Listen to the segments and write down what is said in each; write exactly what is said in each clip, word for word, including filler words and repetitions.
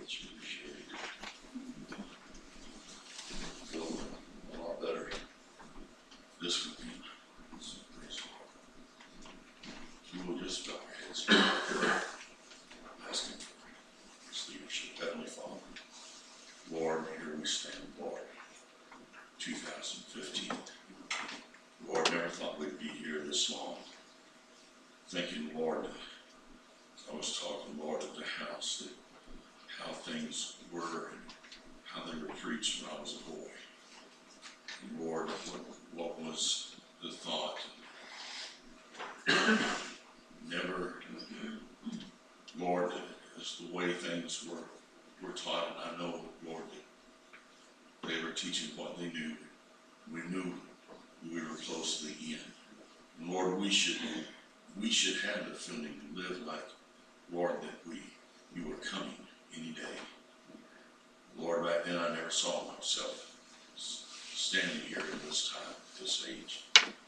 much appreciated. Feel a lot better this weekend. So praise the Lord. We will just bow our heads and pray, asking for His leadership. Heavenly Father, Lord, here we stand, Lord, two thousand fifteen. Lord, never thought we'd be here this long. Thinking, Lord, I was talking, Lord, at the house, that how things were and how they were preached when I was a boy. And Lord, what, what was the thought? Never, Lord, as the way things were, were taught, and I know, Lord, that they were teaching what they knew. We knew we were close to the end. And Lord, we should we should have the feeling to live like, Lord, that we you were coming any day. Lord, back then I never saw myself standing here in this time, this age.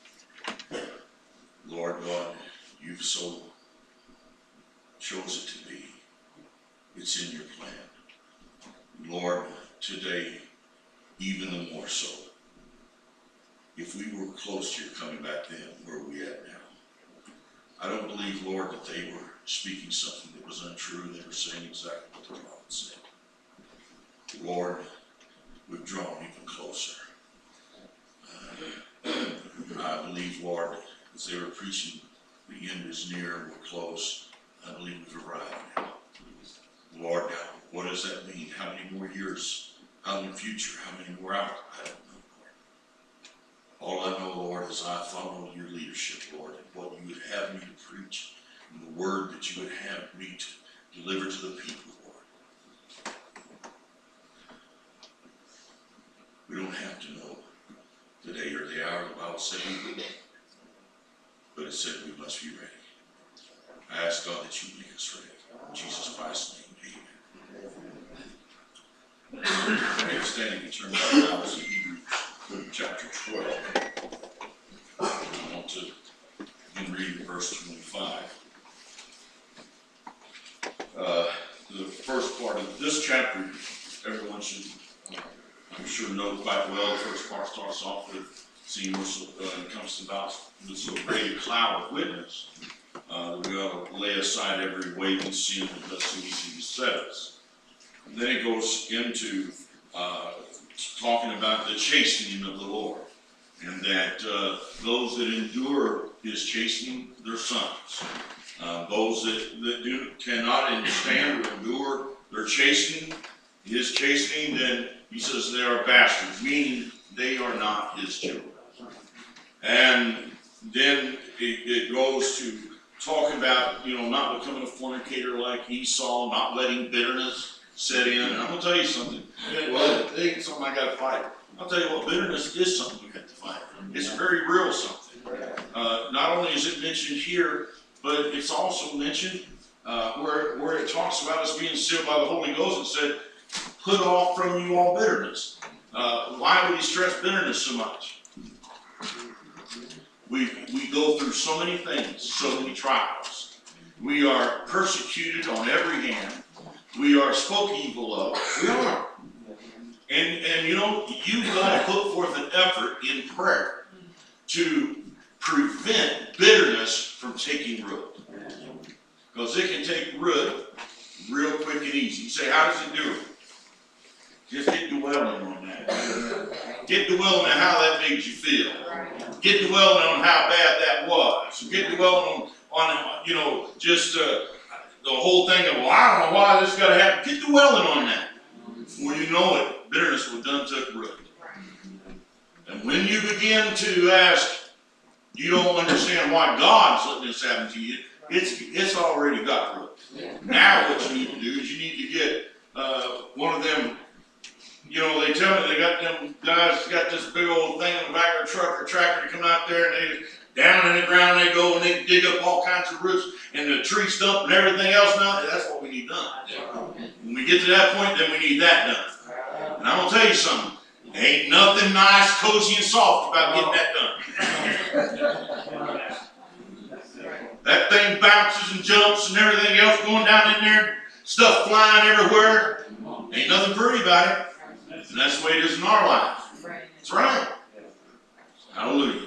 Lord God, you've so chose it to be. It's in your plan. Lord, today, even the more so. If we were close to your coming back then, where are we at now? I don't believe, Lord, that they were speaking something that was untrue. They were saying exactly what the prophet said. Lord, we've drawn even closer. Uh, I believe, Lord, as they were preaching, the end is near, we're close. I believe we've arrived now. Lord, now, what does that mean? How many more years out in the future? How many more out? I don't know. All I know, Lord, is I follow your leadership, Lord, and what you would have me to preach, and the word that you would have me to deliver to the people, Lord. We don't have to know the day or the hour. The Bible said we would, but it said we must be ready. I ask God that you make us ready. In Jesus Christ's name, amen. Okay, standing, we turn our Bibles to Hebrews chapter twelve. I want to begin reading verse twenty-five. Uh, the first part of this chapter, everyone should, uh, I'm sure, know quite well. The first part starts off with seeing what's uh, comes about with so great a cloud of witness. Uh, that we ought to lay aside every weight and sin that does so easily beset us. And then it goes into uh, talking about the chastening of the Lord, and that uh, those that endure his chastening, their sons. Uh, those that, that do cannot understand or endure their chastening, his chastening, then he says they are bastards, meaning they are not his children. And then it, it goes to talk about, you know, not becoming a fornicator like Esau, not letting bitterness set in. And I'm going to tell you something. Well, it ain't something I got to fight. I'll tell you what, bitterness is something we have to fight. It's a very real something. Uh, not only is it mentioned here, but it's also mentioned uh, where, where it talks about us being sealed by the Holy Ghost. It said, put off from you all bitterness. Uh, why would he stress bitterness so much? We, we go through so many things, so many trials. We are persecuted on every hand. We are spoken evil of. We are. And, and you know, you've got to put forth an effort in prayer to prevent bitterness from taking root. Because it can take root real quick and easy. You say, how does it do it? Just get dwelling on that. Get dwelling on how that makes you feel. Get dwelling on how bad that was. Get dwelling on, on you know, just uh, the whole thing of, well, I don't know why this got to happen. Get dwelling on that. Before you know it, bitterness will done took root. And when you begin to ask, you don't understand why God's letting this happen to you, it's, it's already got root. Now what you need to do is you need to get uh, one of them. You know, they tell me they got them guys got this big old thing in the back of a truck or tractor to come out there, and they down in the ground they go and they dig up all kinds of roots and the tree stump and everything else. Now that's what we need done. When we get to that point, then we need that done. And I'm gonna tell you something. Ain't nothing nice, cozy, and soft about getting that done. That thing bounces and jumps and everything else going down in there, stuff flying everywhere. Ain't nothing pretty about it. And that's the way it is in our life. That's right. Hallelujah.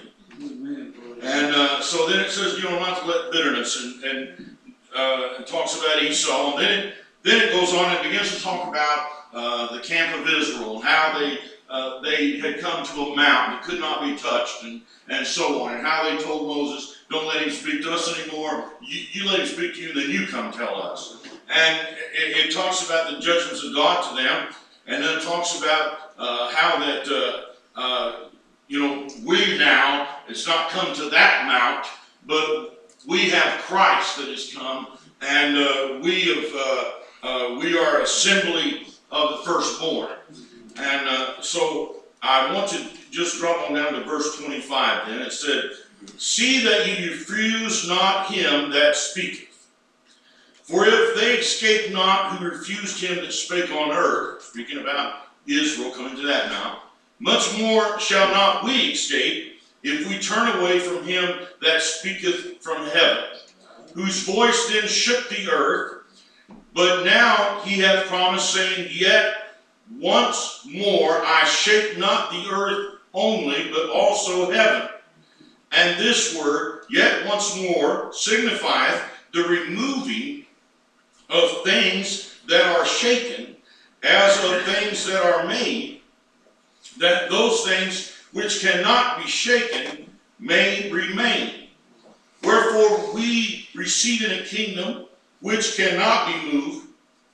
And uh, so then it says, you know, not to let bitterness, and, and uh, it talks about Esau. And then it, then it goes on and begins to talk about uh, the camp of Israel and how they uh, they had come to a mountain that could not be touched, and, and so on. And how they told Moses, don't let him speak to us anymore. You, you let him speak to you, and then you come tell us. And it, it talks about the judgments of God to them. And then it talks about uh, how that, uh, uh, you know, we now, it's not come to that mount, but we have Christ that has come, and uh, we have, uh, uh, we are assembly of the firstborn. And uh, so I want to just drop on down to verse twenty-five then. It said, see that ye refuse not him that speaketh. For if they escape not who refused him that spake on earth, speaking about Israel coming to that mount, much more shall not we escape if we turn away from him that speaketh from heaven, whose voice then shook the earth. But now he hath promised, saying, yet once more I shake not the earth only, but also heaven. And this word, yet once more, signifieth the removing of things that are shaken, as of things that are made, that those things which cannot be shaken may remain. Wherefore we receive in a kingdom which cannot be moved.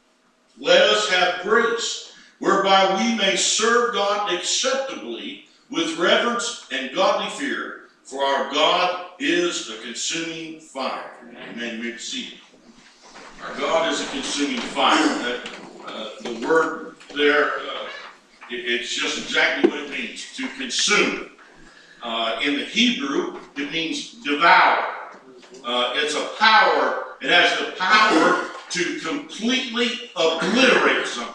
Let us have grace, whereby we may serve God acceptably with reverence and godly fear, for our God is a consuming fire. Amen. You may be seated. Our God is a consuming fire. That, uh, the word there, uh, it, it's just exactly what it means, to consume. Uh, in the Hebrew, it means devour. Uh, it's a power, it has the power to completely obliterate something.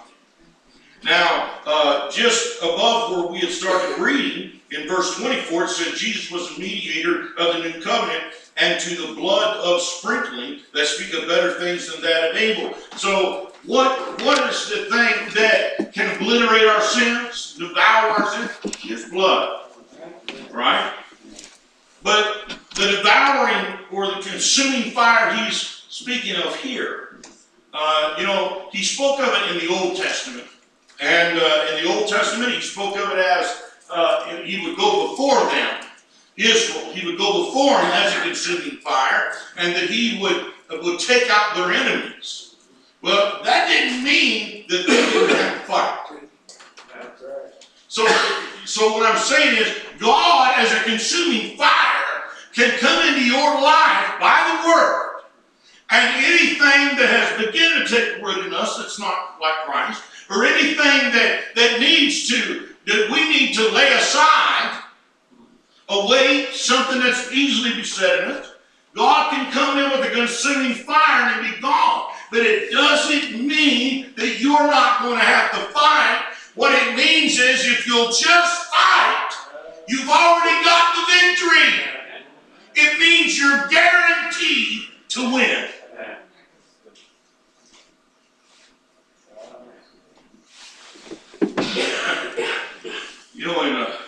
Now, uh, just above where we had started reading, in verse twenty-four, it said Jesus was the mediator of the new covenant, and to the blood of sprinkling that speaketh better things than that of Abel. So, what, what is the thing that can obliterate our sins, devour our sins? It's blood. Right? But the devouring or the consuming fire he's speaking of here, uh, you know, he spoke of it in the Old Testament. And uh, in the Old Testament, he spoke of it as uh, he would go before them, Israel. He would go before them as a consuming fire, and that he would, uh, would take out their enemies. Well, that didn't mean that they didn't have to fight. That's right. So, so what I'm saying is, God, as a consuming fire, can come into your life by the Word, and anything that has begun to take root in us that's not like Christ, or anything that, that needs to, that we need to lay aside, away, something that's easily besetting us, God can come in with a consuming fire and it be gone. But it doesn't mean that you're not going to have to fight. What it means is if you'll just fight, you've already got the victory. It means you're guaranteed to win. You know, in a,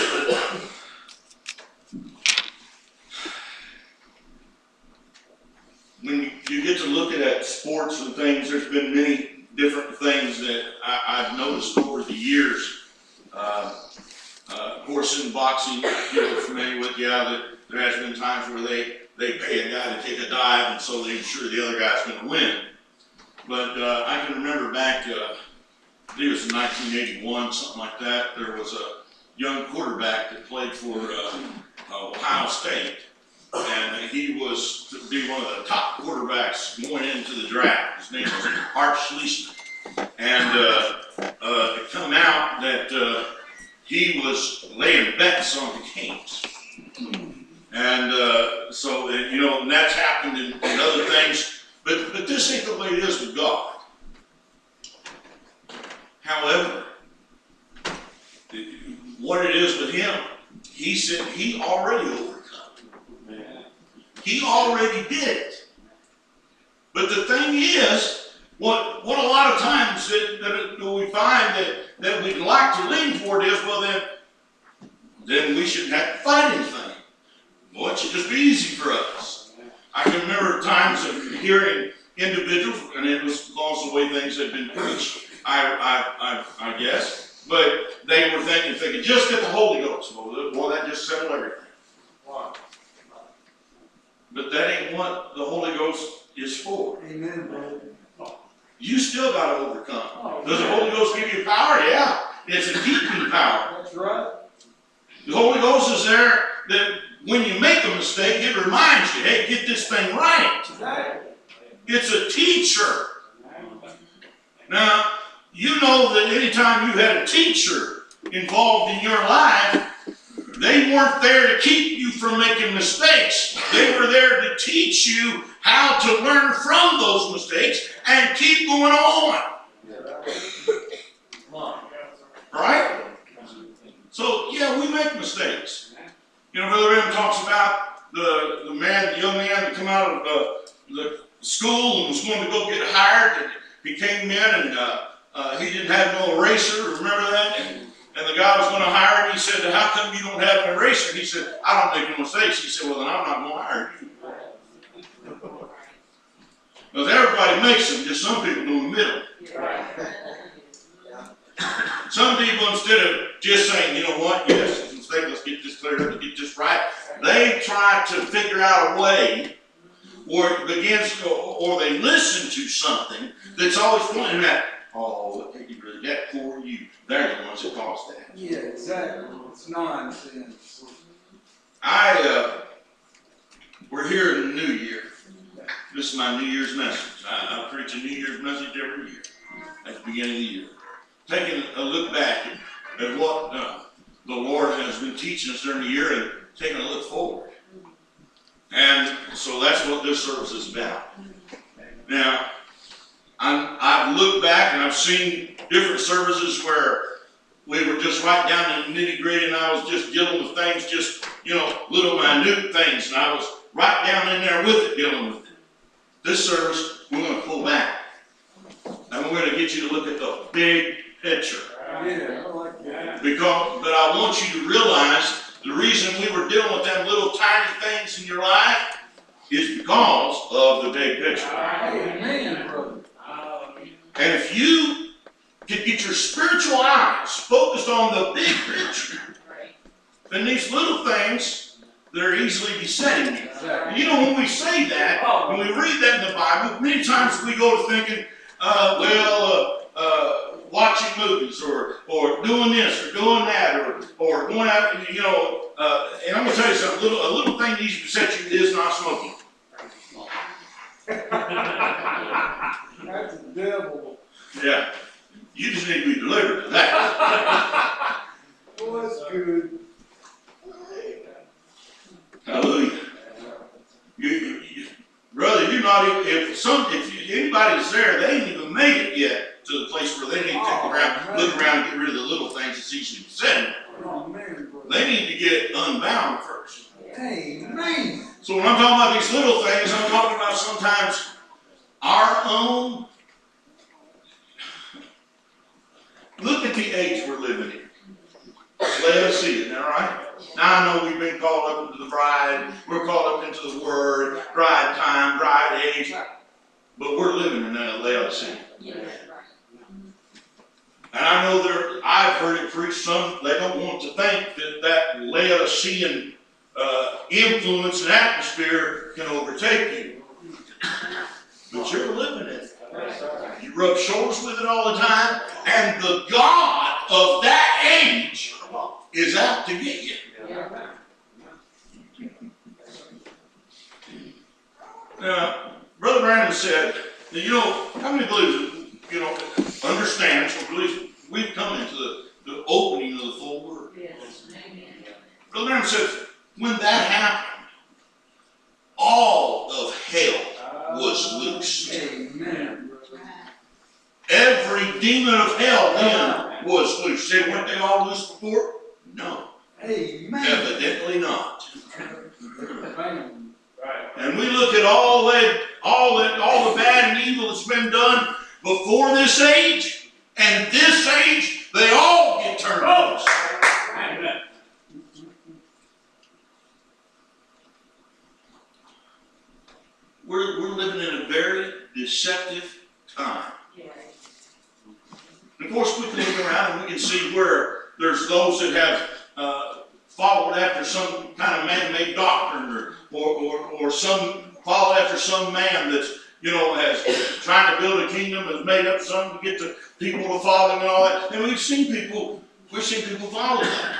when you, you get to look at sports and things, there's been many different things that I, I've noticed over the years. Uh, uh, of course, in boxing, people are familiar with, yeah, that there has been times where they, they pay a guy to take a dive, and so they ensure the other guy's going to win. But uh, I can remember back, uh, I think it was in nineteen eighty-one, something like that, there was a young quarterback that played for uh, uh, Ohio State, and he was to be one of the top quarterbacks going into the draft. His name was Art Schliessman. And uh, uh, it come out that uh, he was laying bets on the games. And uh, so, you know, and that's happened in, in other things. But, but this ain't the way it is with God. However, what it is with him, he said he already overcome. He already did it. But the thing is, What, what a lot of times that, that we find that, that we'd like to lean toward is, well then, then we shouldn't have to fight anything. Well, it should just be easy for us. I can remember times of hearing individuals, and it was because of the way things had been preached, I, I, I, I guess, but they were thinking if they could just get the Holy Ghost, well, well that just settled everything. But that ain't what the Holy Ghost is for. Amen, brother. You still got to overcome. Does the Holy Ghost give you power? Yeah. It's a keeping power. That's right. The Holy Ghost is there that when you make a mistake, it reminds you, hey, get this thing right. Exactly. It's a teacher. Now, you know that anytime you had a teacher involved in your life, they weren't there to keep you from making mistakes. They were there to teach you how to learn from those mistakes and keep going on. Right? So, yeah, we make mistakes. You know, Brother Adam talks about the, the man, the young man that come out of the, the school and was going to go get hired. And he came in and uh, uh, he didn't have no eraser. Remember that? And, and the guy was going to hire him. He said, how come you don't have an eraser? He said, I don't make no mistakes. He said, well, then I'm not going to hire you. Because everybody makes them, just some people do in the middle. Some people, instead of just saying, you know what, yes, it's a mistake, let's get this cleared up, let's get this right, they try to figure out a way where it begins to, or they listen to something that's always pointing at, oh, that poor you. They're the ones that caused that. Yeah, exactly. It's nonsense. I, uh, we're here in the new year. This is my New Year's message. I, I preach a New Year's message every year at the beginning of the year. Taking a look back at, at what uh, the Lord has been teaching us during the year and taking a look forward. And so that's what this service is about. Now, I'm, I've looked back and I've seen different services where we were just right down in the nitty gritty and I was just dealing with things, just, you know, little minute things. And I was right down in there with it, dealing with it. This service, we're going to pull back. And we're going to get you to look at the big picture. Yeah, I like that. Because, but I want you to realize the reason we were dealing with them little tiny things in your life is because of the big picture. Amen, brother. And if you could get your spiritual eyes focused on the big picture, then these little things, they're easily besetting you. Exactly. You know, when we say that, when we read that in the Bible, many times we go to thinking, uh, well, uh, uh, watching movies or or doing this or doing that or or going out, you know. Uh, and I'm going to tell you something. A little, a little thing needs to beset you is not smoking. That's the devil. Yeah, you just need to be delivered to that. Oh, that's good. Hallelujah. You, you, you, brother, you're not even, if some, if you, anybody's there, they ain't even made it yet to the place where they need to take Oh, around, man. look around and get rid of the little things that's easily besetting. Oh, man, brother. They need to get unbound first. Amen. So when I'm talking about these little things, I'm talking about sometimes our own. Look at the age we're living in. Let us see it, all right? Now I know we've been called up into the bride, we're called up into the word, bride time, bride age, but we're living in that Laodicea. And I know there, I've heard it preached, some, they don't want to think that that Laodicean uh, influence and atmosphere can overtake you. But you're living it. You rub shoulders with it all the time, and the God of that age is out to get you. Now, Brother Brandon said, you know, how many believers, you know, understand, so believes we've come into the, the opening of the full word. Yes. Amen. Brother Brandon said, when that happened, all of hell was loosed. Amen, brother. Every demon of hell then was loose. Say, weren't they all loose before? No. Amen. Evidently not. Amen. And we look at all that, all that, all the bad and evil that's been done, before this age and this age, they all get turned loose. We're, we're living in a very deceptive time. And of course, we can look around and we can see where there's those that have uh, followed after some kind of man-made doctrine, or, or, or, or some followed after some man that's, you know, has trying to build a kingdom, has made up something to get the people to follow him and all that. And we've seen people, we've seen people follow that.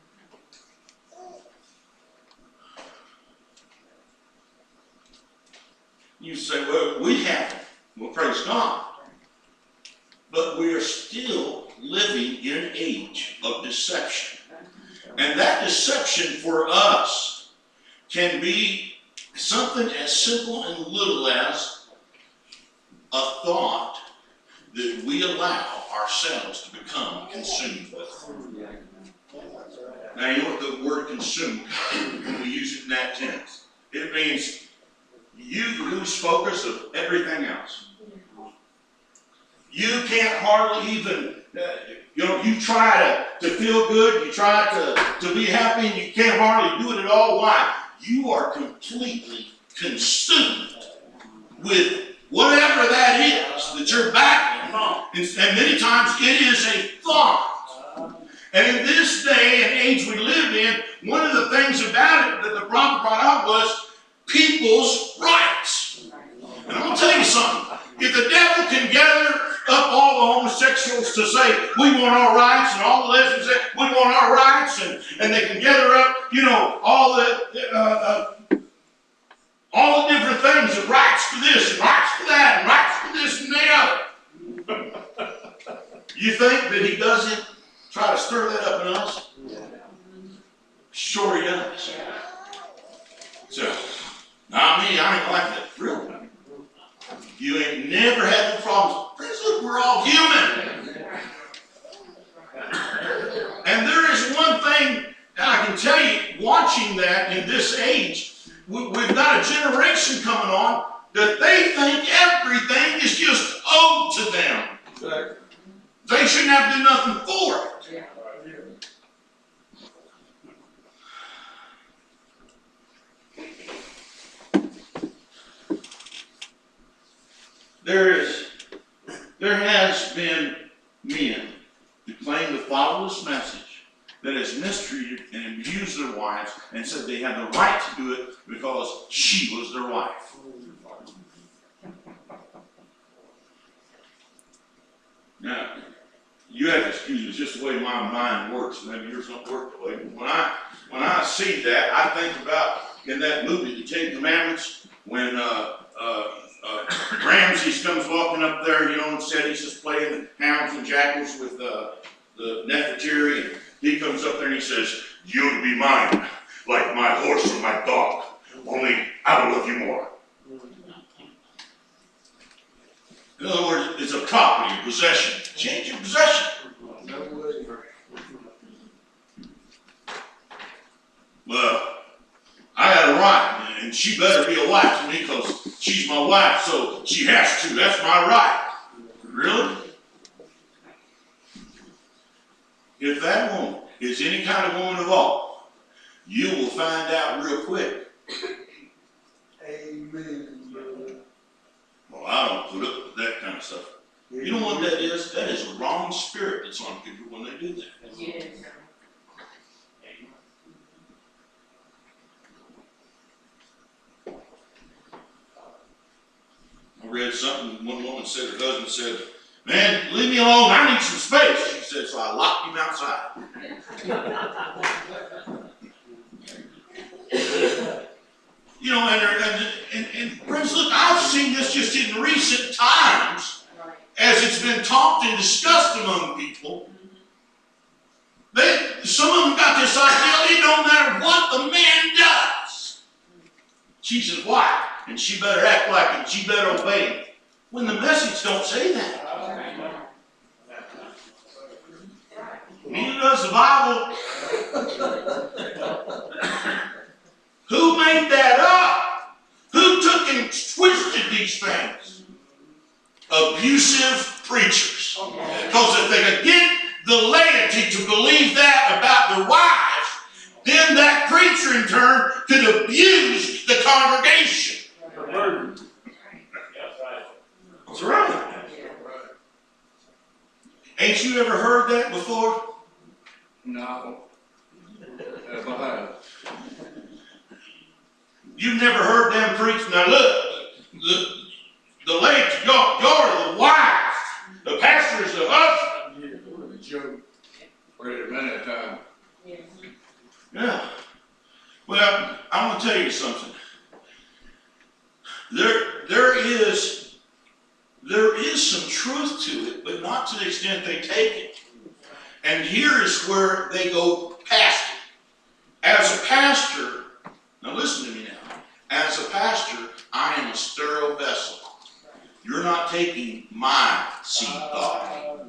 You say, well, we haven't. Well, praise God. But we are still living in an age of deception. And that deception for us can be something as simple and little as a thought that we allow ourselves to become consumed with. Now, you know what the word consumed, when we use it in that tense, it means you lose focus of everything else. You can't hardly even, uh, you know, you try to, to feel good, you try to, to be happy, and you can't hardly do it at all. Why? You are completely consumed with whatever that is that you're battling on. And, and many times it is a thought. And in this day and age we live in, one of the things about it that the prophet brought out was people's rights. And I'm going to tell you something. If the devil can gather up all the homosexuals to say, we want our rights, and all the lesbians say, we want our rights, and, and they can gather up, you know, all the uh, uh, all the different things, and rights to this, and rights to that, and rights to this and the other. You think that he doesn't try to stir that up in us? Sure he does. So, not me, I ain't like that. Really. You ain't never had no problems. Friends, look, we're all human. And there is one thing that I can tell you, watching that in this age, we've got a generation coming on that they think everything is just owed to them. They shouldn't have to do nothing for it. There is, there has been men who claim to follow this message that has mistreated and abused their wives and said they had the right to do it because she was their wife. Now, you have to excuse me, it's just the way my mind works. Maybe yours don't work the way. But when I when I see that, I think about in that movie, The Ten Commandments, when uh, uh, Uh, Ramses comes walking up there, you know, and said he's just playing the hounds and jackals with uh, the Nefertiti, and he comes up there and he says, "You'll be mine, like my horse or my dog, only I will love you more." In other words, it's a property, a possession. Change your possession. Well, I got a right, and she better be a wife to me because she's my wife, so she has to. That's my right. Really? If that woman is any kind of woman at all, you will find out real quick. Amen, brother. Well, I don't put up with that kind of stuff. You know what that is? That is a wrong spirit that's on people when they do that. Yes. I read something, one woman said, her husband said, "Man, leave me alone, I need some space." She said, so I locked him outside. You know, and, and, and, and friends, look, I've seen this just in recent times, as it's been talked and discussed among people. They, some of them got this idea, it don't matter what the man does. She's his wife, and she better act like it, she better obey him. When the message don't say that. Neither does the Bible. Who made that up? Who took and twisted these things? abusive preachers. Because if they could get the laity to believe that about their wives, then that preacher in turn could abuse the congregation. That's right. Ain't you ever heard that before? No. Never have. You've never heard them preach. Now look, the, the laity, y'all, y'all are the wives. The pastor is the husband. Yeah, joke. Wait a minute, time. Yeah. Well, I'm going to tell you something. There, there is, there is some truth to it, but not to the extent they take it. And here is where they go past it. As a pastor, now listen to me now. As a pastor, I am a sterile vessel. You're not taking my seed, God.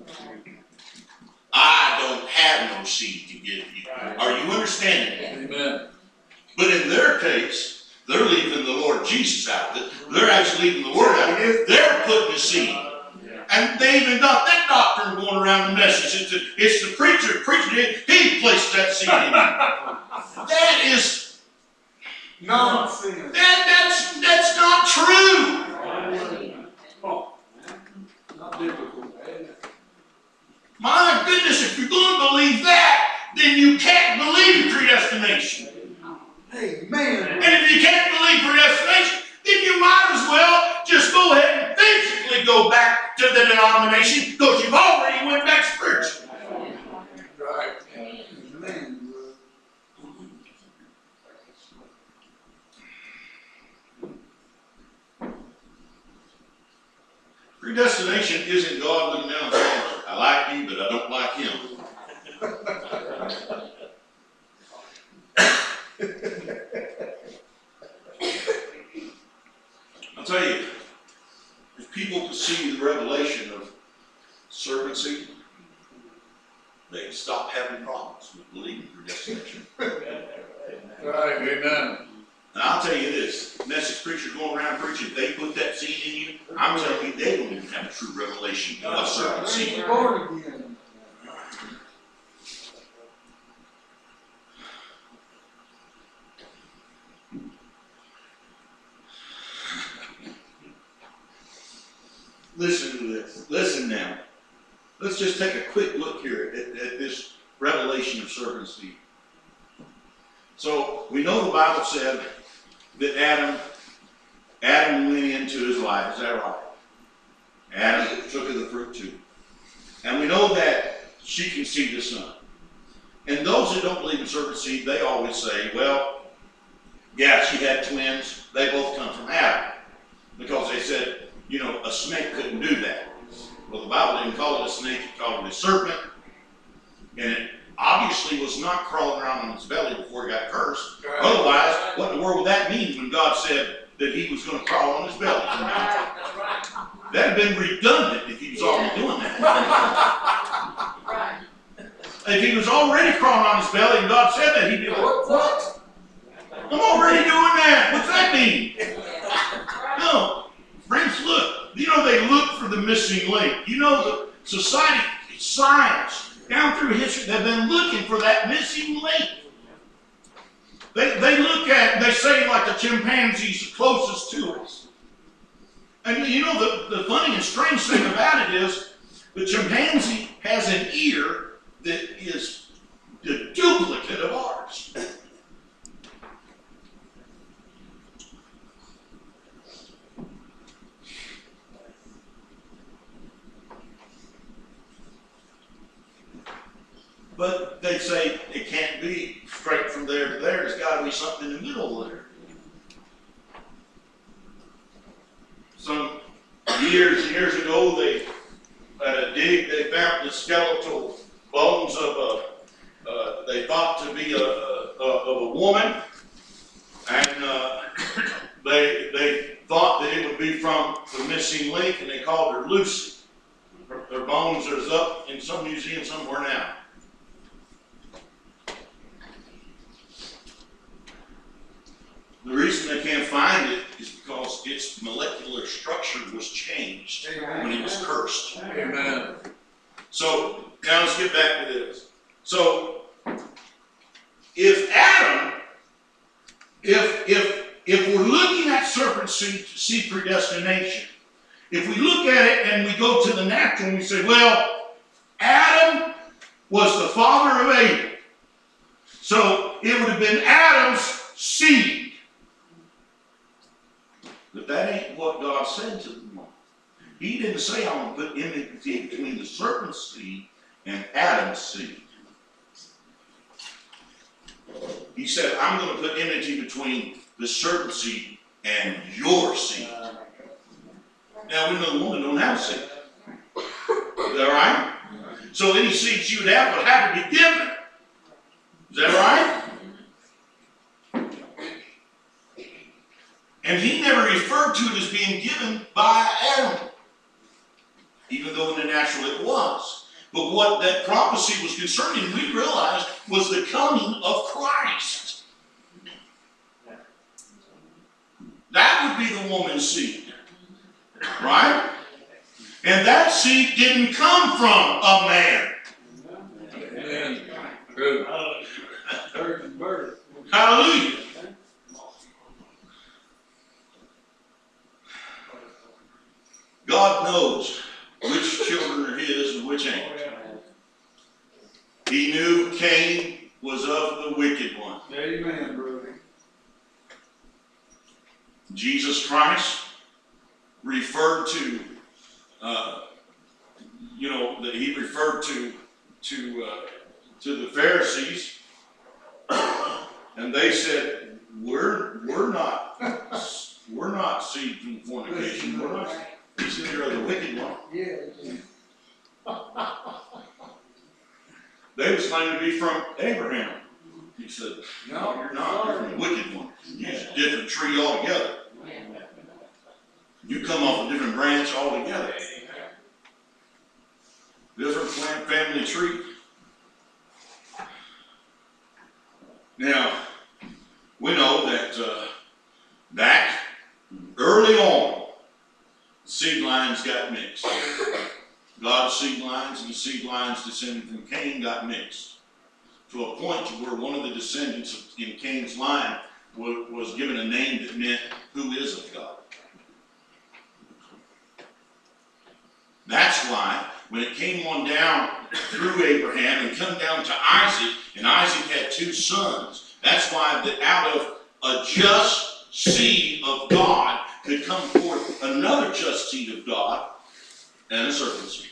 I don't have no seed to give you. Are you understanding? Amen. But in their case, they're leaving the Lord Jesus out of it. They're actually leaving the Word out of it. They're putting the seed. And they even got that doctrine going around the message. It's the, it's the preacher preaching it. He placed that seed in you. That is Nonsense. that, that's that's not true. Not biblical. My goodness, if you're going to believe that, then you can't believe in predestination. Amen. And if you can't believe predestination, then you might as well just go ahead and physically go back to the denomination because you've already went back spiritually. Right. Amen. Predestination isn't God looking down and saying, I like you, but I don't like him. I'll tell you, if people could see the revelation of servancy, they can stop having problems with believing predestination. Right. Amen. And I'll tell you this, message preachers going around preaching, if they put that seed in you, I'm telling you, they don't even have a true revelation of servancy. Born again. Listen to this. Listen now. Let's just take a quick look here at, at this revelation of servancy. So we know the Bible said that Adam, Adam went into his life. Is that right? Adam took of the fruit too. And we know that she conceived a son. And those that don't believe in servancy, they always say, well, yeah, she had twins. They both come from Adam. Because they said, you know, a snake couldn't do that. Well, the Bible didn't call it a snake, it called it a serpent. And it obviously was not crawling around on his belly before he got cursed. Right. Otherwise, what in the world would that mean when God said that he was going to crawl on his belly? That would have been redundant if he was already doing that. If he was already crawling on his belly and God said that, he'd be like, what? I'm already doing that. What's that mean? No. Friends, look. You know they look for the missing link. You know the society, science, down through history, they've been looking for that missing link. They, they look at, they say like the chimpanzee's the closest to us. And you know the, the funny and strange thing about it is the chimpanzee has an ear that is the duplicate of ours. But they say it can't be straight from there to there. There's got to be something in the middle there. Some years and years ago, they at a dig, they found the skeletal bones of a, uh, they thought to be a, a, of a woman, and uh, they they thought that it would be from the missing link, and they called her Lucy. Her, her bones are up in some museum somewhere now. The reason they can't find it is because it its molecular structure was changed Amen. when it was cursed. Amen. So now let's get back to this. So if Adam, if if if we're looking at serpent seed, seed predestination, if we look at it and we go to the natural and we say, well, Adam was the father of Abel. So it would have been Adam's seed. But that ain't what God said to them. He didn't say, I'm going to put enmity between the serpent's seed and Adam's seed. He said, I'm going to put enmity between the serpent's seed and your seed. Now we know the woman don't have seed. Is that right? So any seed she would have would have to be given. Is that right? And he never referred to it as being given by Adam, even though in the natural it was. But what that prophecy was concerning, we realized, was the coming of Christ. That would be the woman's seed. Right? And that seed didn't come from a man. Amen. Good. Virgin birth. Hallelujah. God knows which children are his and which ain't. He knew Cain was of the wicked one. Amen, brother. Jesus Christ referred to, uh, you know, that he referred to to uh, to the Pharisees, and they said, "We're we're not we're not seed from fornication. We're not." He said, "You're the wicked one." Yeah. They was claiming to be from Abraham. He said, "No, you're not. You're from the wicked one. You're a different tree altogether. You come off a different branch altogether. Different plant family tree." Now, we know that uh, back early on, seed lines got mixed. God's seed lines and the seed lines descending from Cain got mixed to a point where one of the descendants in Cain's line was, was given a name that meant "who is of God." That's why when it came on down through Abraham and come down to Isaac, and Isaac had two sons, that's why that out of a just seed of God could come forth another just seed of God and a serpent seed.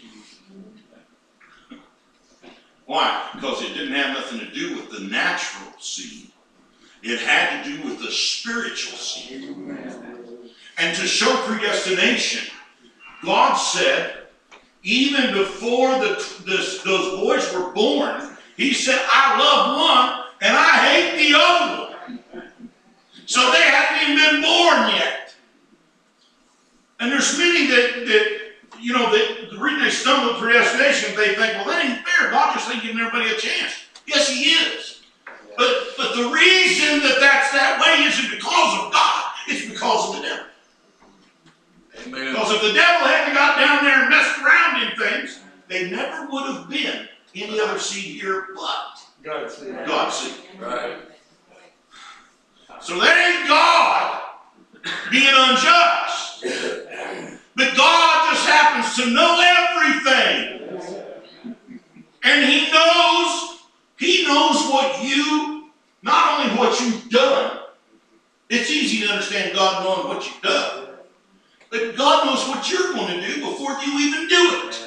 Why? Because it didn't have nothing to do with the natural seed. It had to do with the spiritual seed. And to show predestination, God said, even before the, this, those boys were born, he said, I love one and I hate the other one. So they hadn't even been born yet. And there's many that, that you know, that the reason they stumble at predestination, they think, well, that ain't fair. God just ain't giving everybody a chance. Yes, he is. But, but the reason that that's that way isn't because of God. It's because of the devil. Amen. Because if the devil hadn't got down there and messed around in things, they never would have been any other seed here but God's seed. God's seed. Right. So that ain't God being unjust. But God just happens to know everything. And he knows, he knows what you, not only what you've done. It's easy to understand God knowing what you've done. But God knows what you're going to do before you even do it.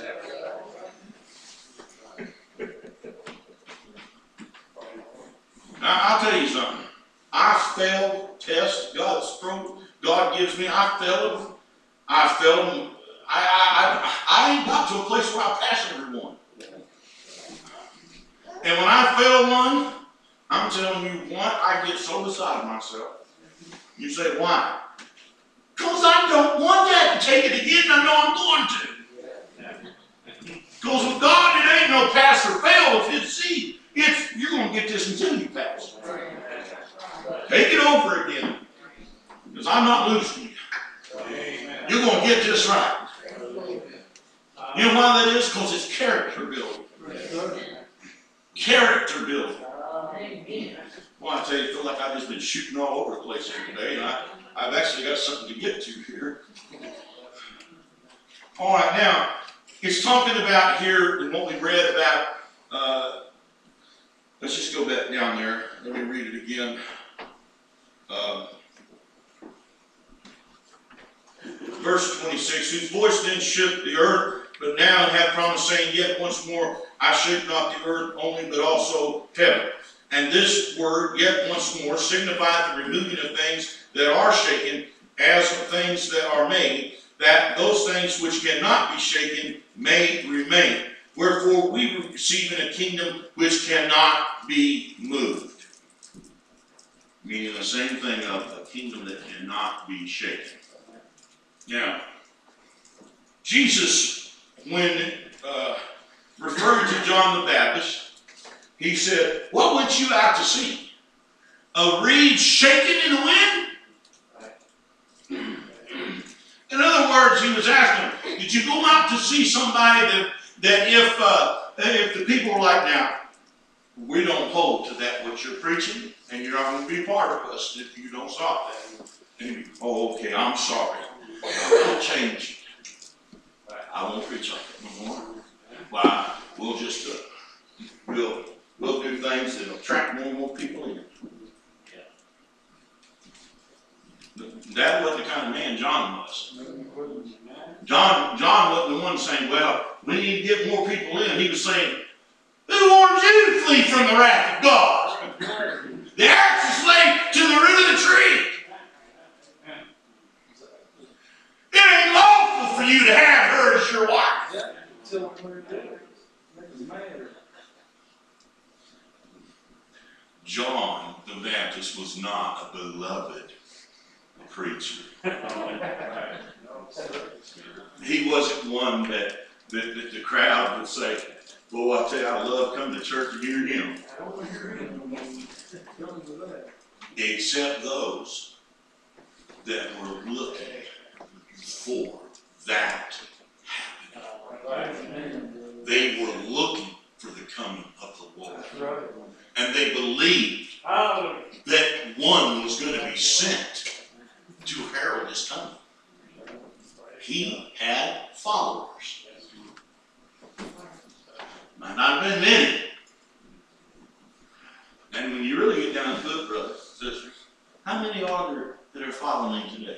Now, I'll tell you something. I failed tests God's throat. God gives me. I failed them. I failed them. I, I, I, I ain't got to a place where I pass every one. And when I fail one, I'm telling you what, I get so beside myself. You say, why? Because I don't want that to take it again, I know I'm going to. Because with God, it ain't no pass or fail of his seed. It's, you're going to get this until you pass. Take it over again. Because I'm not losing you. because it's character building. Yes, sir. Character building. Well, I tell you, I feel like I've just been shooting all over the place here today, and I, I've actually got something to get to here. All right, now, it's talking about here, and what we read about, uh, let's just go back down there. Let me read it again. Um, verse twenty-six, whose voice then shook the earth, but now hath promised, saying, yet once more I shake not the earth only, but also heaven. And this word, yet once more, signifieth the removing of things that are shaken, as of things that are made, that those things which cannot be shaken may remain. Wherefore we receive in a kingdom which cannot be moved. Meaning the same thing of a kingdom that cannot be shaken. Now, Jesus, when uh, referring to John the Baptist, he said, what went you out to see? A reed shaken in the wind? In other words, he was asking, did you go out to see somebody that, that if, uh, if the people were like, now, we don't hold to that what you're preaching, and you're not going to be a part of us if you don't stop that. And he'd be, oh, okay, I'm sorry. I'll change. I won't preach like that no more. Why? We'll just, uh, we'll, we'll do things that attract more and more people in. That wasn't the kind of man John was. John, John wasn't the one saying, well, we need to get more people in. He was saying, who warns you to flee from the wrath of God? The axe is laid to the root of the tree. It ain't lawful for you to have her as your wife. John the Baptist was not a beloved preacher. He wasn't one that, that, that the crowd would say, boy, I tell you, I love coming to church and hearing him. Except those that were looking for that happening. They were looking for the coming of the Lord. And they believed that one was going to be sent to herald his coming. He had followers. Might not have been many. And when you really get down to it, brothers and sisters, how many are there that are following today?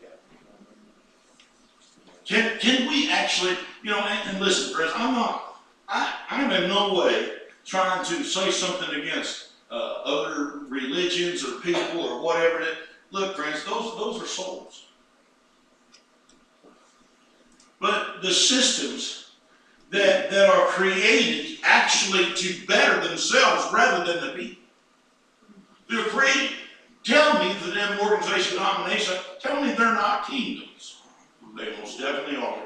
Can, can we actually, you know, and, and listen, friends, I'm not, I, I'm in no way trying to say something against uh, other religions or people or whatever. That, look, friends, those, those are souls. But the systems that, that are created actually to better themselves rather than the people. They're created. Tell me that them organization denomination, tell me they're not kingdoms. They most definitely are.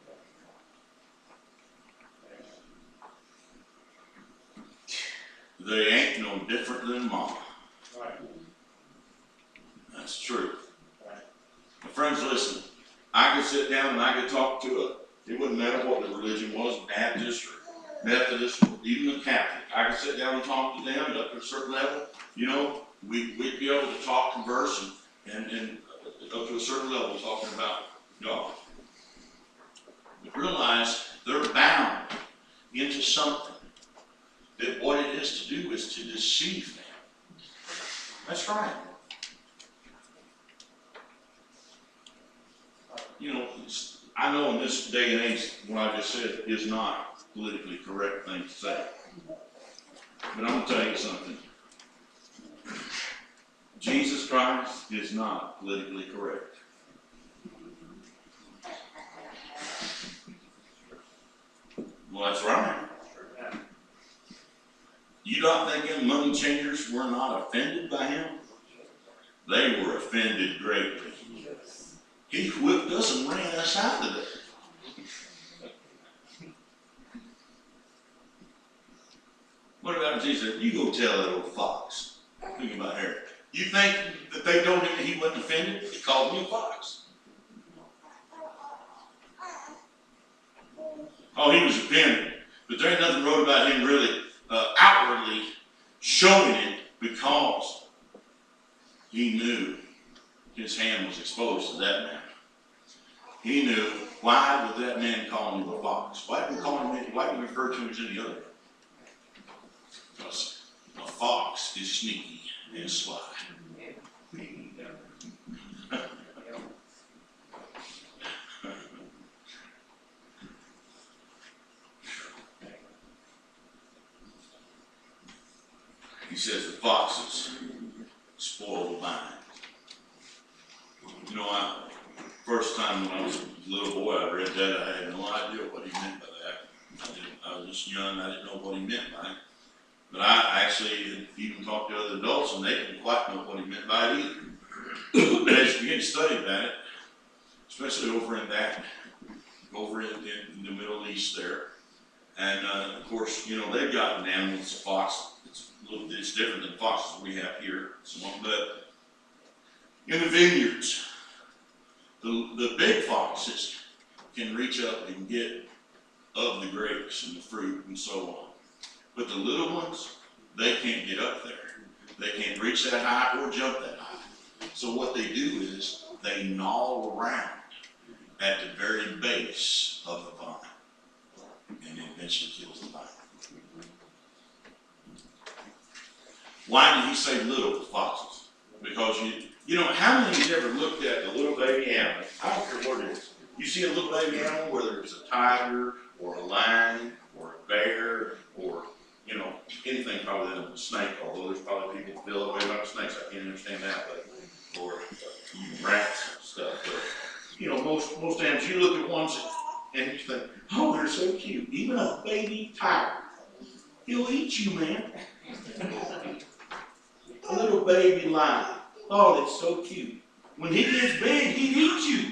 They ain't no different than mama. Right. That's true. Right. My friends, listen. I could sit down and I could talk to a, it wouldn't matter what the religion was, Baptist or Methodist or even a Catholic. I could sit down and talk to them up to a certain level. You know, we, we'd be able to talk, converse, and, and, and up to a certain level talking about God. But realize they're bound into something that what it is to do is to deceive them. That's right. You know, I know in this day and age, what I just said is not a politically correct thing to say. But I'm going to tell you something. Jesus Christ is not politically correct. Well, that's right. You not thinking money changers were not offended by him? They were offended greatly. He whipped us and ran us out of there. What about Jesus? You go tell that old fox. Think about Herod. You think that they told him that he wasn't offended? He called me a fox. Oh, Oh, he was offended. But there ain't nothing wrote about him really uh, outwardly showing it, because he knew his hand was exposed to that man. He knew, why would that man call him a fox? Why did he call him, why did he refer to him as any other? Because a fox is sneaky and sly. He says the foxes spoil the vine. You know, I, first time when I was a little boy, I read that, I had no idea what he meant by that. I, didn't, I was just young, I didn't know what he meant by it. But I actually even talked to other adults, and they didn't quite know what he meant by it either. But as you begin to study about it, especially over in that, over in, in, in the Middle East there, and uh, of course, you know, they've got an animal that's a fox. It's a little bit different than the foxes we have here. But in the vineyards, the, the big foxes can reach up and get of the grapes and the fruit and so on. But the little ones, they can't get up there. They can't reach that high or jump that high. So what they do is they gnaw around at the very base of the vine, and it eventually kills the vine. Why did he say little foxes? Because you, you know, how many of you ever looked at the little baby animal? I don't care what it is. You see a little baby animal, whether it's a tiger or a lion or a bear or, you know, anything probably than a snake, although there's probably people who feel that way about snakes. I can't understand that, but, or even rats and stuff. But, you know, most, most times you look at ones and you think, oh, they're so cute. Even a baby tiger, he'll eat you, man. A little baby lion. Oh, that's so cute. When he gets big, he'd eat you.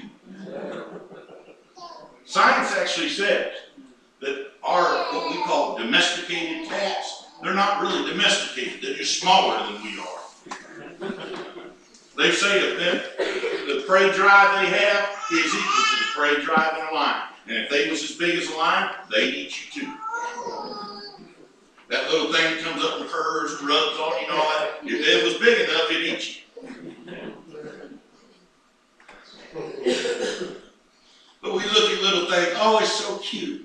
Science actually says that our, what we call domesticated cats, they're not really domesticated. They're just smaller than we are. They say that the prey drive they have is equal to the prey drive in a lion. And if they was as big as a lion, they'd eat you too. That little thing that comes up and purrs and rubs on you and all that, if it was big enough, it'd eat you. But we look at little things, oh, it's so cute.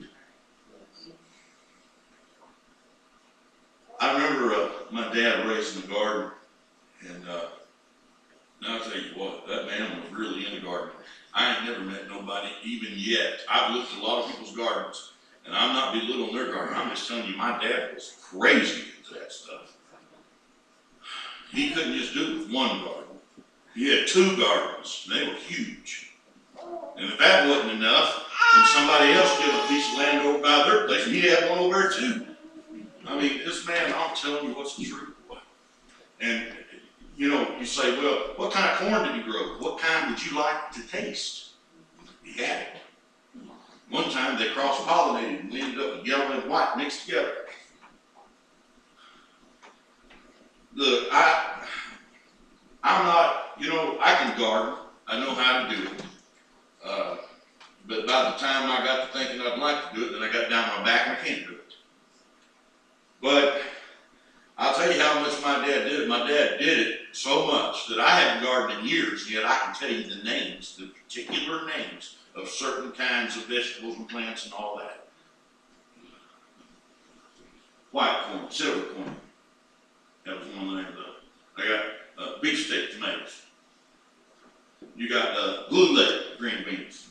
I remember uh, my dad raising the garden, and uh, now I'll tell you what, that man was really in the garden. I ain't never met nobody, even yet. I've looked at a lot of people's gardens, and I'm not belittling their garden. I'm just telling you, my dad was crazy into that stuff. He couldn't just do it with one garden. He had two gardens, and they were huge. And if that wasn't enough, then somebody else gave a piece of land over by their place, and he had one over there too. I mean, this man, I'm telling you what's the truth. And, you know, you say, well, what kind of corn did he grow? What kind would you like to taste? He had it. One time they cross-pollinated and we ended up with yellow and white mixed together. Look, I, I'm not, you know, I can garden. I know how to do it. Uh, but by the time I got to thinking I'd like to do it, then I got down my back and I can't do it. But I'll tell you how much my dad did it. My dad did it so much that I haven't gardened in years, yet I can tell you the names, the particular names of certain kinds of vegetables and plants and all that. White corn, silver corn. That was one of the names of it. I got uh, beefsteak tomatoes. You got uh, blue leg green beans.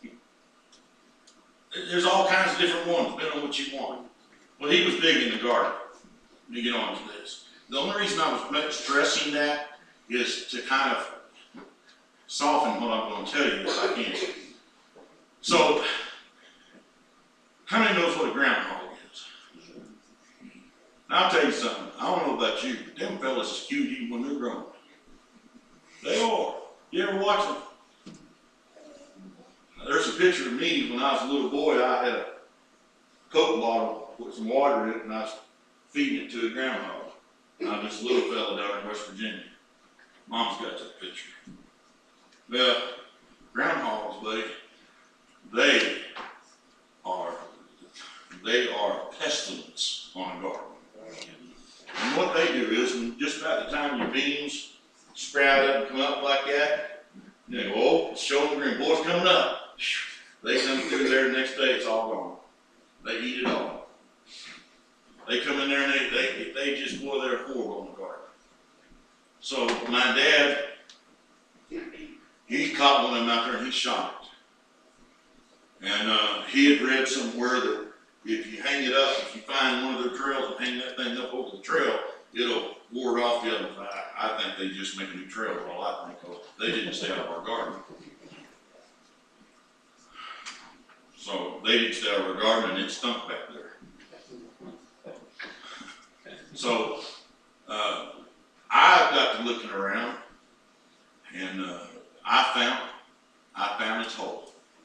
There's all kinds of different ones, depending on what you want. Well, he was big in the garden. Let me get on to this. The only reason I was stressing that is to kind of soften what I'm going to tell you if I can. So, how many knows what a groundhog is? Now, I'll tell you something. I don't know about you, but them fellas is cute even when they're grown. They are. You ever watch them? Now, there's a picture of me when I was a little boy. I had a Coke bottle, put some water in it, and I was feeding it to a groundhog. I'm this little fella down in West Virginia. Mom's got that picture. Well, groundhogs, buddy, they are the they are pestilence on a garden. And what they do is, when just about the time your beans sprout up and come up like that, they go, oh, it's showing green, boy, it's coming up. They come through there, the next day it's all gone. They eat it all. They come in there and they, they, they just, boy, they're horrible on the garden. So my dad, he caught one of them out there and he shot it. And uh, he had read somewhere that if you hang it up, if you find one of their trails and hang that thing up over the trail, it'll ward off the other side. I think they just make a new trail, for all I think, because they didn't stay out of our garden. So they didn't stay out of our garden and it stunk back there. So uh, I got to looking around and uh, I found, I found its hole.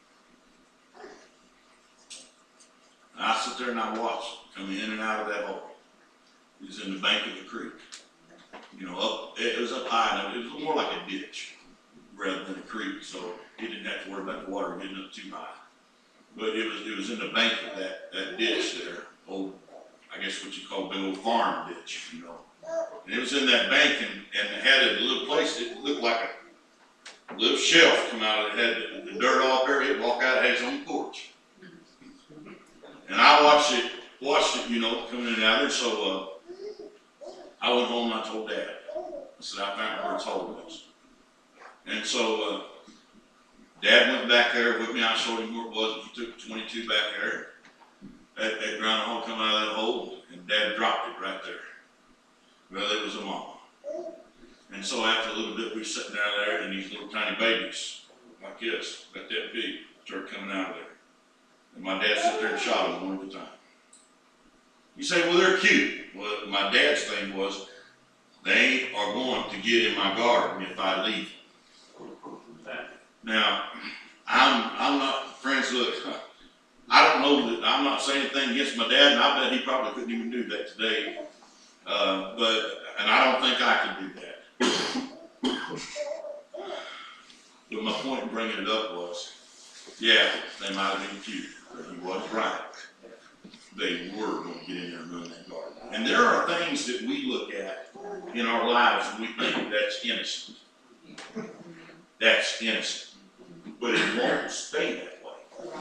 And I sit there and I watch it come in and out of that hole. It was in the bank of the creek. You know, up, it was up high enough. It was more like a ditch rather than a creek, so he didn't have to worry about the water getting up too high. But it was it was in the bank of that, that ditch there, old, I guess what you call big old farm ditch, you know. And it was in that bank and, and it had a little place that looked like a little shelf come out of it. It had the, the dirt all there. It'd walk out, it had its own porch. And I watched it, watched it, you know, coming in and out there. So uh, I went home and I told Dad. I said, I found where its hole is. And so uh, Dad went back there with me. I showed him where it was. He took twenty-two back there. That, that groundhog come out of that hole, and Dad dropped it right there. Well, it was a mama. And so after a little bit, we were sitting down there, and these little tiny babies, like this, about that big, started coming out of there. And my dad sat there and shot them one at a time. You say, well, they're cute. Well, my dad's thing was, they are going to get in my garden if I leave them. Now, I'm I'm not, friends, look, I don't know that, I'm not saying anything against my dad, and I bet he probably couldn't even do that today. Uh, but, and I don't think I could do that. But my point in bringing it up was, yeah, they might have been cute, but he was right. They were going to get in there and ruin that garden. And there are things that we look at in our lives and we think that's innocent. That's innocent. But it won't stay that way.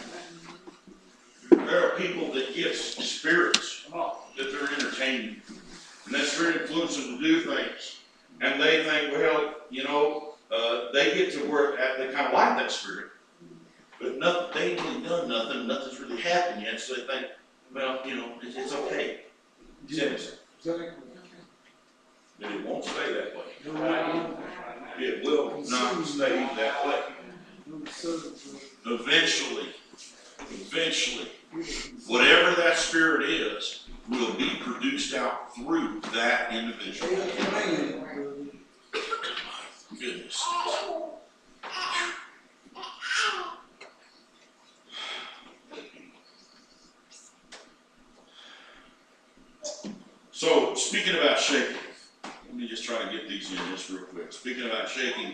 There are people that get spirits that they're entertaining. And that spirit influences them to do things. And they think, well, you know, uh, they get to where they kind of like that spirit. But nothing, they ain't really done nothing, nothing's really happened yet, so they think, well, you know, it's, it's okay. It's innocent. But it won't stay that way. It will not stay that way. Eventually, eventually, whatever that spirit is, will be produced out through that individual. My goodness. So, speaking about shaking, let me just try to get these in just real quick. Speaking about shaking,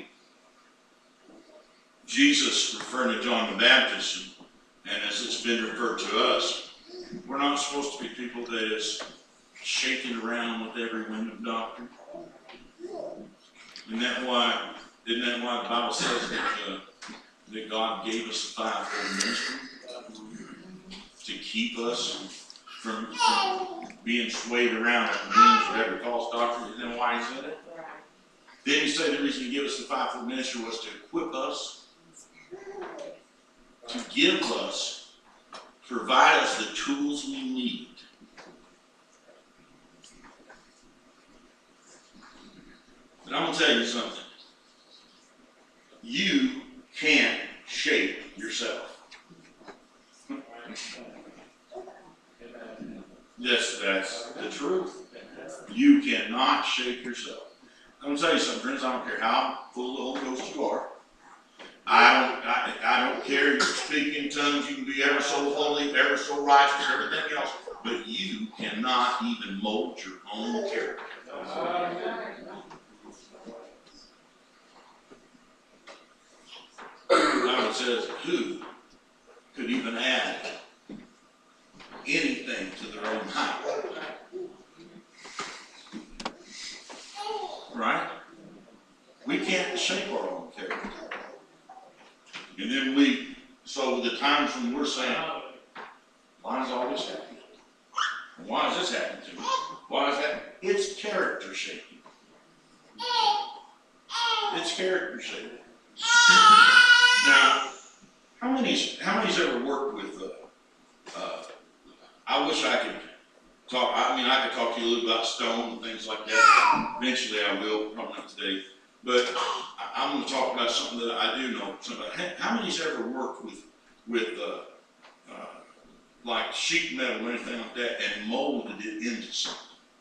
Jesus, referring to John the Baptist, and as it's been referred to us, we're not supposed to be people that is shaking around with every wind of doctrine. Isn't that why, isn't that why the Bible says that, uh, that God gave us the fivefold ministry? To keep us from, from being swayed around at the winds of every false doctrine. Isn't that why he said it? Then he said the reason he gave us the fivefold ministry was to equip us, to give us, provide us the tools we need. But I'm going to tell you something. You can't shape yourself. Yes, that's the truth. You cannot shape yourself. I'm going to tell you something, friends. I don't care how full of the Holy Ghost you are. I don't, I, I don't care if you speak in tongues. You can be ever so holy, ever so righteous, everything else. But you cannot even mold your own character. The Bible says, who could even add anything to their own height. Right? We can't shape our own character. And then we, so the times when we're saying, why is all this happening? Why is this happening to me? Why is that? It's character shaping. It's character shaping. Now, how many's, how many's ever worked with, uh, uh, I wish I could talk, I mean, I could talk to you a little about stone and things like that. Eventually I will, probably not today. But I, I'm going to talk about something that I do know. Something about, how many's ever worked with, with uh, uh, like sheet metal or anything like that and molded it into something?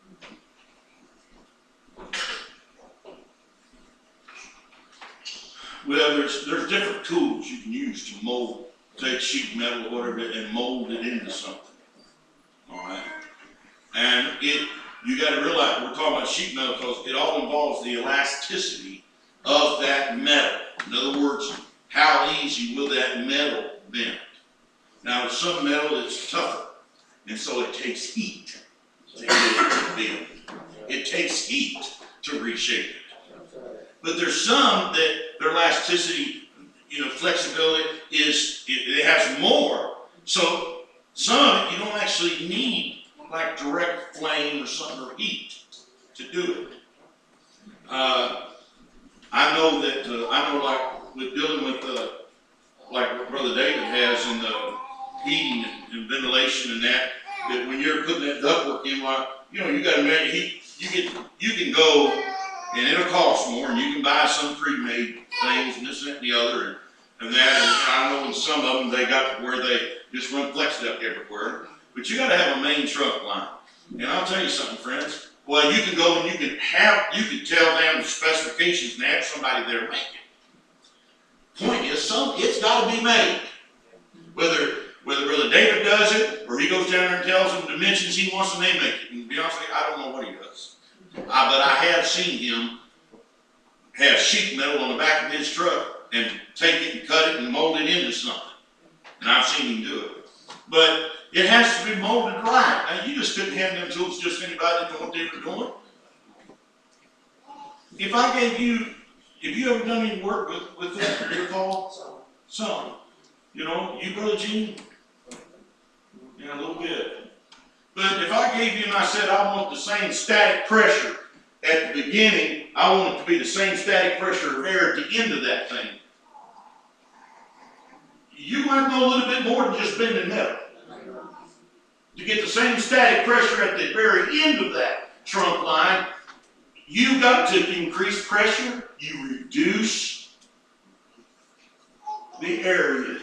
Well, there's there's different tools you can use to mold, take sheet metal or whatever, and mold it into something. All right, and it you got to realize we're talking about sheet metal because it all involves the elasticity of that metal. In other words, how easy will that metal bend? Now, with some metal it's tougher, and so it takes heat to get it to bend. It takes heat to reshape it. But there's some that their elasticity, you know, flexibility is, it, it has more. So some of it you don't actually need like direct flame or something or heat to do it. Uh, I know that, uh, I know like with dealing with, uh, like what Brother David has in the heating and ventilation and that, that when you're putting that ductwork in, like, you know, you got to measure heat, you can, you can go, and it'll cost more, and you can buy some pre-made things, and this, that, and the other, and, and that, and I know in some of them, they got where they just run flex duct everywhere, but you gotta have a main trunk line. And I'll tell you something, friends, well, you can go and you can have, you can tell them the specifications and have somebody there make it. Point is, some, it's gotta be made. Whether, whether Brother David does it, or he goes down there and tells them dimensions he wants, and they make it. And to be honest with you, I don't know what he does. Uh, but I have seen him have sheet metal on the back of his truck and take it and cut it and mold it into something. And I've seen him do it. But it has to be molded right. Now, you just couldn't hand them tools to just anybody that knew what they were doing. If I gave you, have you ever done any work with, with that, your call? Some. You know, you, Brother Gene? Yeah, a little bit. But if I gave you and I said I want the same static pressure at the beginning, I want it to be the same static pressure of air at the end of that thing, you might know a little bit more than just bending metal. To get the same static pressure at the very end of that trunk line, you got to increase pressure, you reduce the area.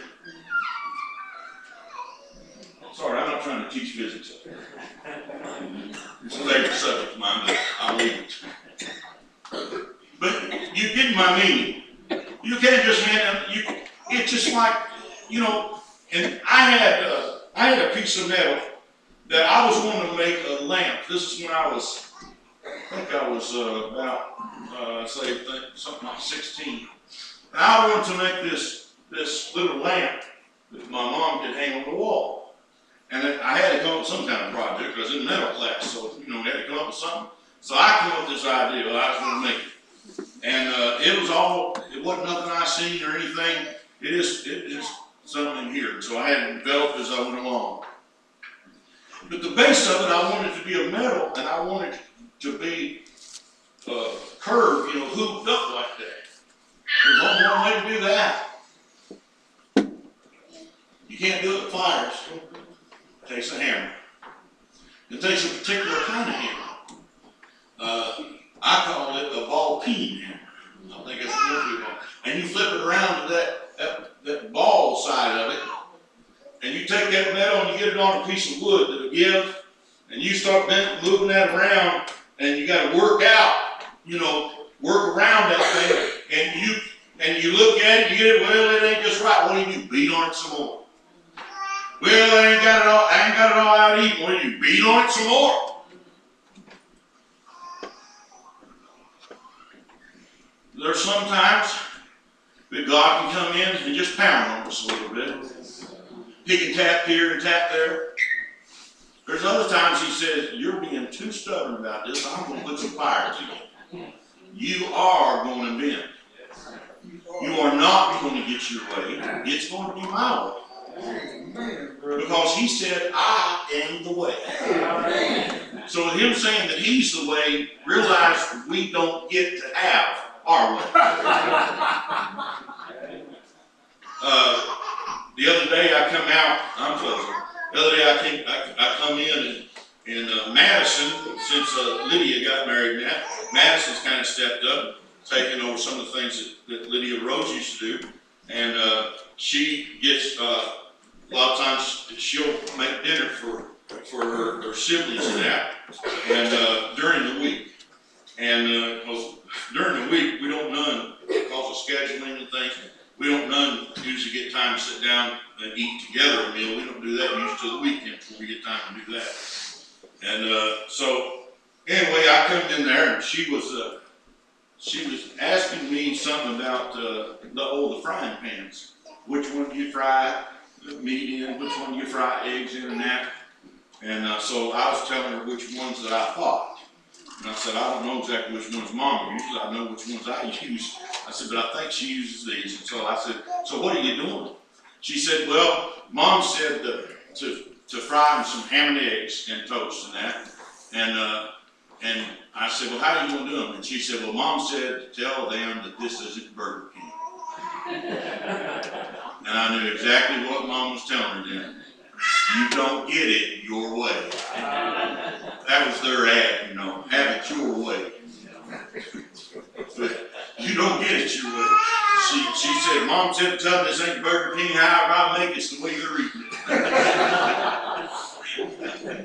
Sorry, I'm not trying to teach physics up here. It's a favorite subject of mine, but I'll leave it. But you get my meaning. You can't just hand them, you, it's just like, you know, and I had, uh, I had a piece of metal that I was wanting to make a lamp. This is when I was, I think I was uh, about, uh, say, something like sixteen. And I wanted to make this, this little lamp that my mom could hang on the wall. And I had to come up with some kind of project. I was in metal class, so, you know, we had to come up with something. So I came up with this idea. I was going to make it. And uh, it was all, it wasn't nothing I seen or anything. It is, it is something in here. So I had it developed as I went along. But the base of it, I wanted to be a metal, and I wanted to be uh, curved, you know, hooped up like that. There's only one way to do that. You can't do it with pliers. It takes a hammer. It takes a particular kind of hammer. Uh, I call it a ball peen hammer. I think that's what we call it. And you flip it around to that, that, that ball side of it, and you take that metal and you get it on a piece of wood that'll give, and you start bent, moving that around, and you got to work out, you know, work around that thing, and you and you look at it, you get it, well, it ain't just right. What do you do? Beat on it some more. Well, I ain't got it all, I ain't got it all out eating. What do you beat on it some more? There's sometimes that God can come in and just pound on us a little bit. He can tap here and tap there. says, you're being too stubborn about this. I'm going to put some fire to you. You are going to bend. You are not going to get your way. It's going to be my way. Amen, brother. Because he said, I am the way. Amen. So with him saying that he's the way, realize we don't get to have our way. Uh, the other day I come out, I'm closing. The other day I came, I, I come in and in uh, Madison, since uh, Lydia got married now, Madison's kind of stepped up, taking over some of the things that, that Lydia Rose used to do. And uh, she gets, uh, a lot of times she'll make dinner for, for her, her siblings and that, and uh, during the week. And uh, during the week, we don't none, because of scheduling and things, we don't none usually get time to sit down and eat together a meal. We don't do that usually till the weekend before we get time to do that. And uh, so, anyway, I come in there and she was uh, she was asking me something about uh, the old the frying pans. Which one do you fry the meat in? Which one do you fry eggs in and that? And uh, so I was telling her which ones that I thought. And I said, I don't know exactly which ones Mom uses. I know which ones I use. I said, but I think she uses these. And so I said, so what are you doing? She said, well, Mom said to, to, to fry them some ham and eggs and toast and that. And, uh, and I said, well, how are you going to do them? And she said, well, Mom said to tell them that this isn't Burger King. And I knew exactly what Mom was telling her then. You don't get it your way. That was their ad, you know, have it your way. But you don't get it your way. She, she said, Mom said to tell them this ain't Burger King, however I make it's the way you're eating it.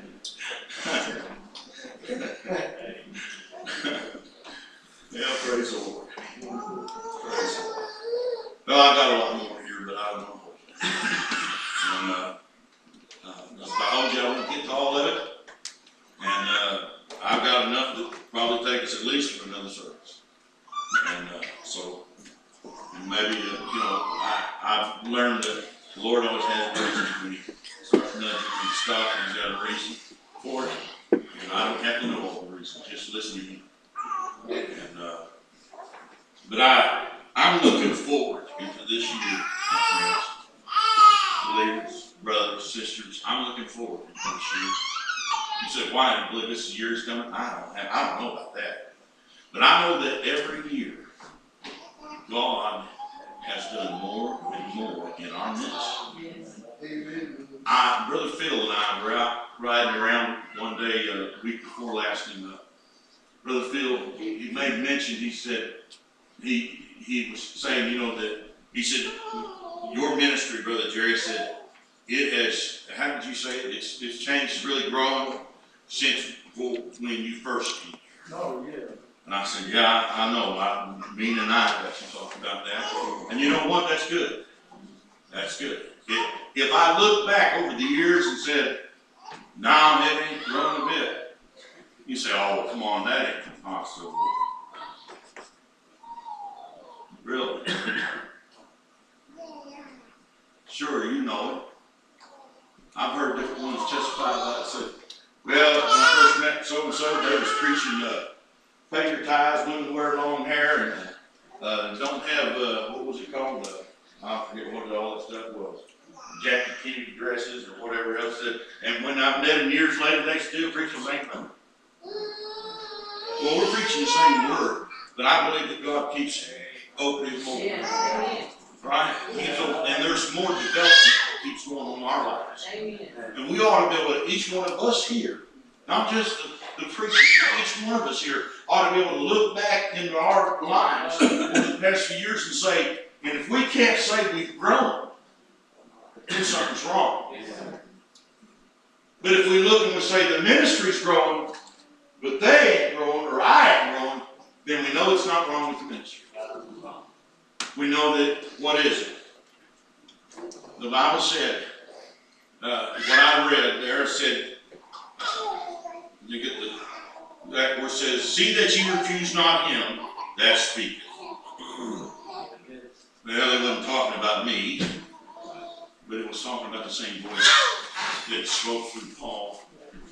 Yeah, praise the Lord. Praise the Lord. Well, I got a lot more here, but I don't know. And, uh, uh, I told you I wouldn't get to all of it. And uh, I've got enough to probably take us at least for another service. And uh, so maybe, uh, you know, I, I've learned that the Lord always has a reason when He starts nudging me to stop, and He's got a reason for it. And I don't have to know all the reasons, just listen to Him. And, uh, but I, I'm looking forward into this year, my friends, believers, brothers, sisters. I'm looking forward into this year. You said, why do you believe this year is coming? I don't have, I don't know about that. But I know that every year, God has done more and more in our midst. Amen. I, Brother Phil and I were out riding around one day, uh, the week before last, and uh, Brother Phil, he made mention, he said, he he was saying, you know, that, he said, your ministry, Brother Jerry, said, it has, how did you say it? It's, it's changed, it's really grown since when you first came. Oh, yeah. And I said, yeah, I, I know. I, me and I got to talk about that. And you know what? That's good. That's good. If, if I look back over the years and said, nah, it ain't grown a bit, you say, oh, come on, that ain't possible. Really? Sure, you know it. I've heard different ones testify about it. Say, well, when I first met so-and-so, they was preaching uh, pay your tithes, women wear long hair, and uh, don't have, uh, what was it called? Uh, I forget what all that stuff was. Jackie Kennedy dresses or whatever else. That, and when I've met them years later, they still preach the same thing. Well, we're preaching the same word, but I believe that God keeps opening more. Yes. Right? Keeps open, and there's more development that keeps going on in our lives. Amen. And we ought to be able to, each one of us here, not just the, the preachers, but each one of us here ought to be able to look back into our lives over the past few years and say, and if we can't say we've grown, then something's wrong. But if we look and we say the ministry's growing, but they ain't growing, or I ain't growing, then we know it's not wrong with the ministry. We know that, what is it? The Bible said, uh, what I read there, it said, you get the, that where it says, see that you refuse not him that speaketh. Well, they wasn't talking about me, but it was talking about the same voice that spoke through Paul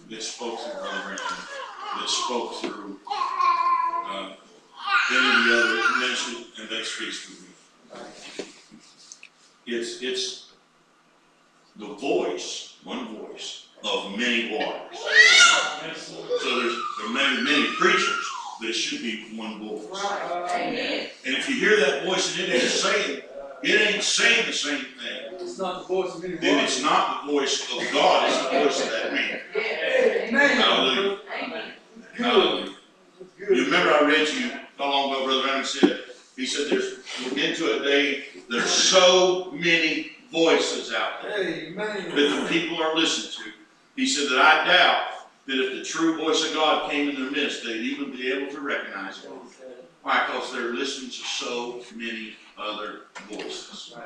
that spoke through Brother Rankin, that spoke through uh, any of the other ministers, and that speaks through me. It's, it's the voice, one voice, of many waters. So there's, there are many, many preachers, but it should be one voice. Amen. And if you hear that voice and it ain't saying, it ain't saying the same thing, It's not the voice of any then it's not the voice of God, it's the voice of that man. Amen. Hallelujah. Hallelujah. You remember I read to you not long ago, Brother Rankin said, he said there's, we're into a day, there's so many voices out there Amen. that the people are listening to. He said that I doubt that if the true voice of God came in their midst, they'd even be able to recognize it. Why? Because they're listening to so many other voices.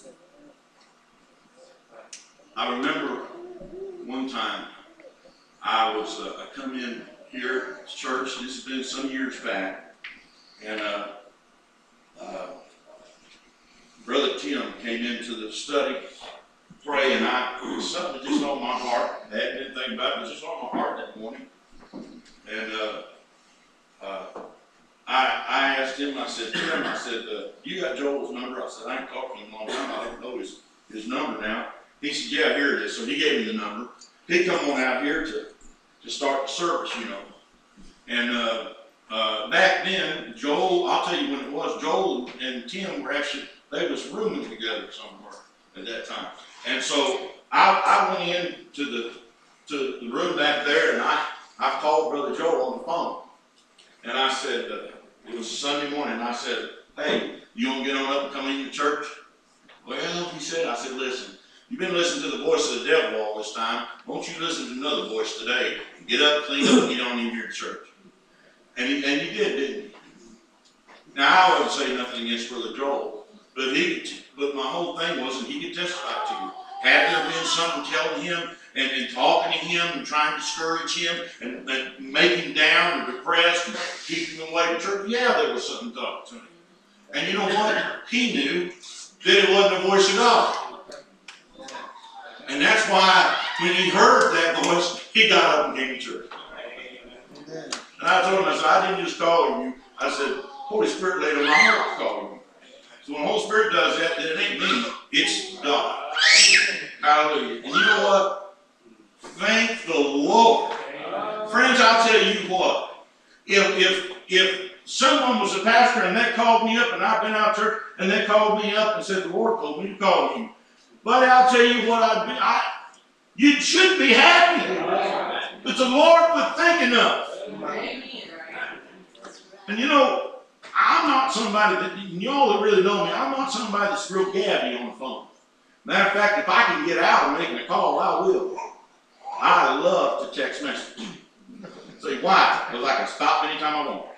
I remember one time I was, uh, I come in here at church, this has been some years back, and uh, uh, Brother Tim came into the study, pray, and I, it was something that just on my heart. I hadn't been thinking about it, it was just on my heart that morning. And uh, uh, I, I asked him, I said, Tim, I said, uh, you got Joel's number? I said, I ain't talked to him in a long time, I don't know his, his number now. He said, yeah, here it is. So he gave me the number. He'd come on out here to, to start the service, you know. And uh, uh, back then, Joel, I'll tell you when it was, Joel and Tim were actually, they was rooming together somewhere at that time. And so I, I went in to the to the room back there, and I, I called Brother Joel on the phone. And I said, uh, it was a Sunday morning, and I said, hey, you want to get on up and come into church? Well, he said, I said, listen, you've been listening to the voice of the devil all this time. Won't you listen to another voice today? Get up, clean up, and get on in here to church. And he, and he did, didn't he? Now, I wouldn't say nothing against Brother Joel, but he, but my whole thing was, and he could testify to you, had there been something telling him and, and talking to him and trying to discourage him and, and make him down and depressed and keep him away from church, yeah, there was something talking to him. And you know what? He knew that it wasn't the voice of God. And that's why when he heard that voice, he got up and came to church. And I told him, I said, I didn't just call you. I said, Holy Spirit laid on my heart to call you. So when the Holy Spirit does that, then it ain't me, it's God. Hallelujah. And you know what? Thank the Lord. Friends, I'll tell you what. If if if someone was a pastor and they called me up and I've been out of church and they called me up and said, the Lord told me to call you. But I'll tell you what, I'd be, I, you should be happy. But the Lord was thinking of. And you know, I'm not somebody that, y'all that really know me, I'm not somebody that's real gabby on the phone. Matter of fact, if I can get out and make a call, I will. I love to text message. Say, why? Because I can stop anytime I want.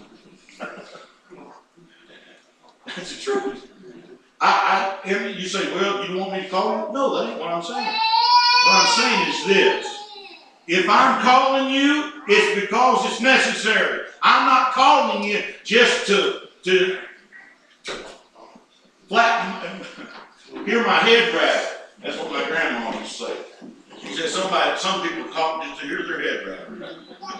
That's the truth. I, I, and you say, well, you don't want me to call you? No, that ain't what I'm saying. What I'm saying is this. If I'm calling you, it's because it's necessary. I'm not calling you just to, to, to flatten, hear my head rattle. That's what my grandma used to say. She said somebody, some people call just to hear their head rattle.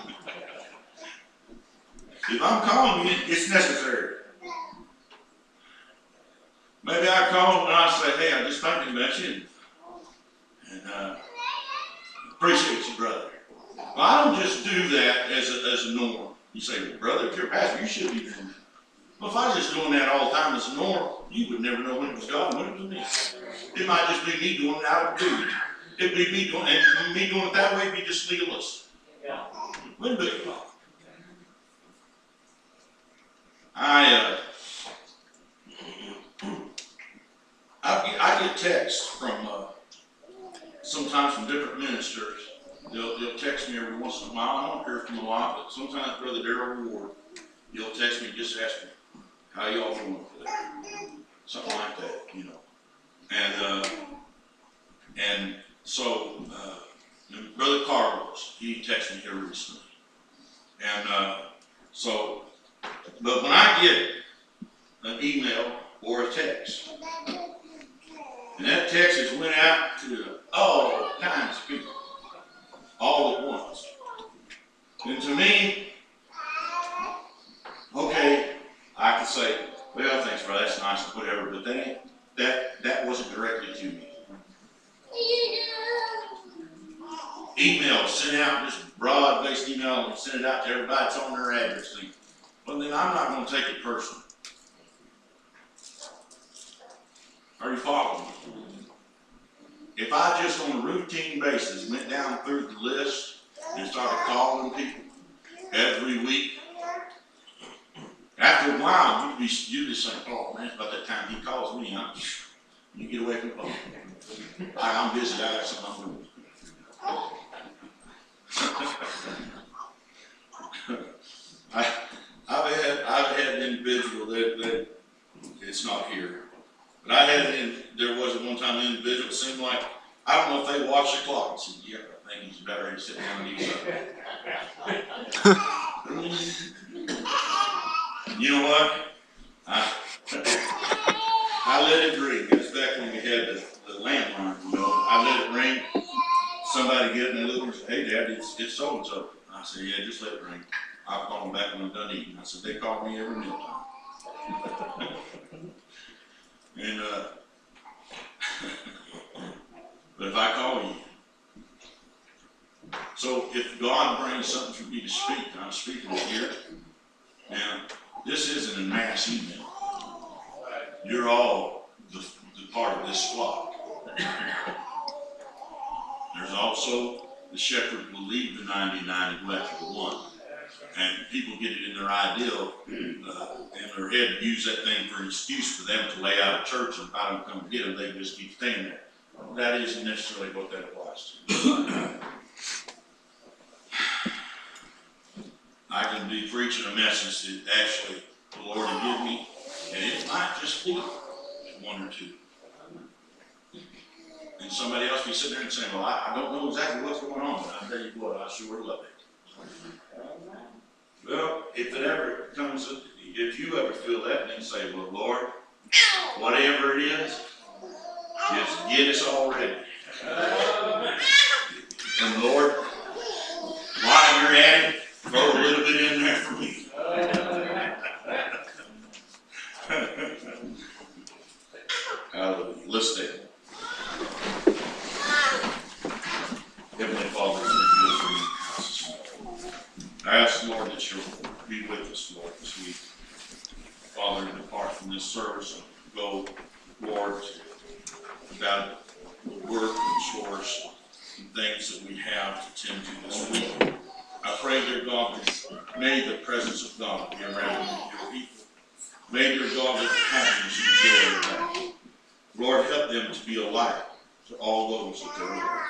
If I'm calling you, it's necessary. Maybe I call and I say, hey, I just thinking about you. And uh, appreciate you, brother. Well, I don't just do that as a, as a norm. You say, well, brother, if you're a pastor, you should be doing that. Well, if I was just doing that all the time as a norm, you would never know when it was God and when it was me. It might just be me doing it out of duty. It'd be me doing, and me doing it that way would be just legalistic. Yeah. Wouldn't be. I, uh, I get, I get texts from, uh, sometimes from different ministers. They'll, they'll text me every once in a while. I don't hear from a lot, but sometimes Brother Darrell Ward, he'll text me and just ask me, how y'all doing today? Something like that, you know. And, uh, and so, uh, and Brother Carlos, he texted me here recently. And, uh, so, but when I get an email or a text, and that text has went out to all kinds of people, all at once. And to me, okay, I can say, well, thanks, brother, that's nice, or whatever, but that ain't, that, that wasn't directly to me. Email, send out this broad-based email and send it out to everybody, it's on their address thing. Well, then I'm not gonna take it personally. Are you following me? If I just on a routine basis went down through the list and started calling people every week, after a while you'd be you'd be saying, "Oh man, by the time he calls me, I'm, you get away from the phone. I, I'm busy. I got something I'm doing." I, I've had I've had an individual that, that it's not here, but I had an, there was at one time an individual that seemed like, I don't know if they watched the clock and said, "Yeah, I think he's about ready to sit down and eat something." You know what? I I let it ring. That's back when we had the, the landline. You know, I let it ring. Somebody get in there and say, "Hey, Dad, it's it's so and so." I said, "Yeah, just let it ring. I'll call them back when I'm done eating." I said, "They call me every mealtime." And uh, but if I call you, so if God brings something for me to speak, I'm speaking here. Now, this isn't a mass email. You're all the, the part of this flock. There's also the shepherd will leave the ninety-nine and go after the one. And people get it in their ideal, uh, in their head, and use that thing for an excuse for them to lay out of church, and if I don't come get them, they just keep staying there. That isn't necessarily what that applies to. I can be preaching a message that actually the Lord will give me, and it might just be one or two. And somebody else be sitting there and saying, "Well, I, I don't know exactly what's going on, but I tell you what, I sure love it." Well, if it ever comes, if you ever feel that, then say, "Well, Lord, whatever it is, just get us all ready." And Lord, while you're at it, throw a little bit in there for me. Hallelujah. Let's stand. Heavenly Father, thank you for your house. I ask, Lord, that you'll be with us, Lord, this week. Father, depart from this service and go, Lord, about work and chores and things that we have to tend to this week. I pray, dear God, that may the presence of God be around your people. May, dear God, that happiness and joy are back. Lord, help them to be a light to all those that they're around.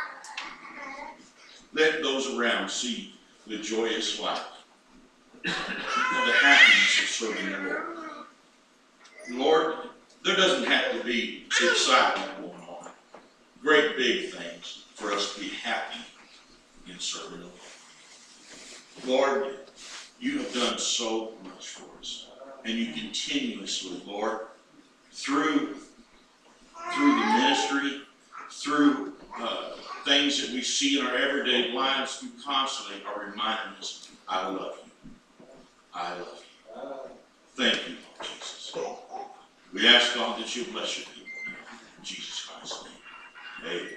Let those around see the joyous life, the happiness of serving the Lord. Lord, there doesn't have to be excitement going on, great big things for us to be happy in serving the Lord. Lord, you have done so much for us, and you continuously, Lord, through, through the ministry, through uh, things that we see in our everyday lives, you constantly are reminding us, "I love you. I love you." Thank you, Lord Jesus. We ask, God, that you bless your people. In Jesus Christ's name. Amen.